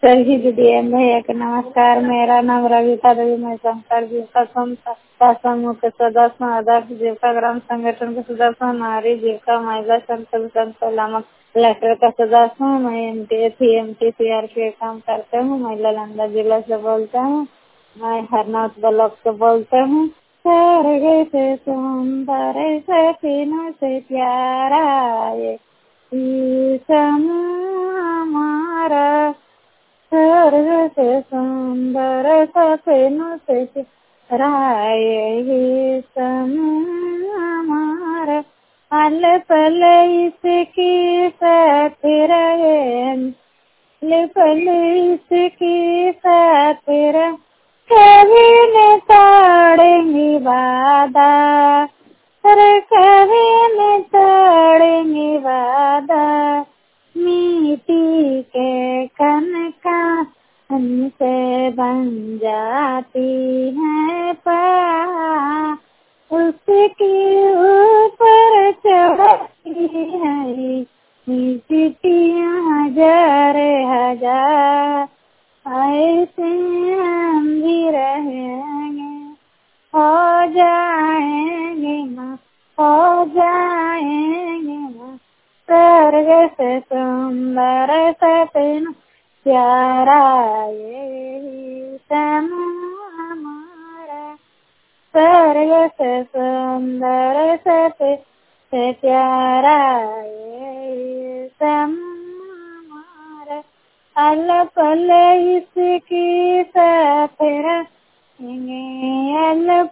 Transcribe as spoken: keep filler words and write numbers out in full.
सभी दीदी भैया का नमस्कार। मेरा नाम रविता देवी, मैं शंकर जीविका समूह समूह के सदस्य हूँ, अध्यक्ष जीविका ग्राम संगठन के सदस्य हूँ, नारी जीविका महिला संकल्प संकलामक कलेक्टर का सदस्य हूँ। मैं M T C M T C R के काम करते हूँ। मैं नालंदा जिला से बोलते हूँ। मैं हरनौत ब्लॉक से बोलते हूँ। स्वर्ग से सुंदर सपनों से प्यारा ये समूह हमारा, स्वर्ग से सुंदर सपनों से राय समूह हमारा, पल पल इसकी साथ रहे, पल पल इसकी साथ रहे, कभी न तोड़ेंगे वादा, अरे कभी न तोड़ेंगे वादा, मिट्टी के कण का हमसे बन जाती है पहाड़, उसके ऊपर चढ़ती है चिट्टियाँ हजार हजार, ऐसे हम भी रहेंगे, हो जाएंगे माँ, हो जाएंगे माँ, स्वर्ग से सुंदर सपना प्यारा ये समूह हमारा, स्वर्ग से सुंदर सपना से प्यारा ये समूह हमारा, पल पल इसकी साथ रहेंगे, अल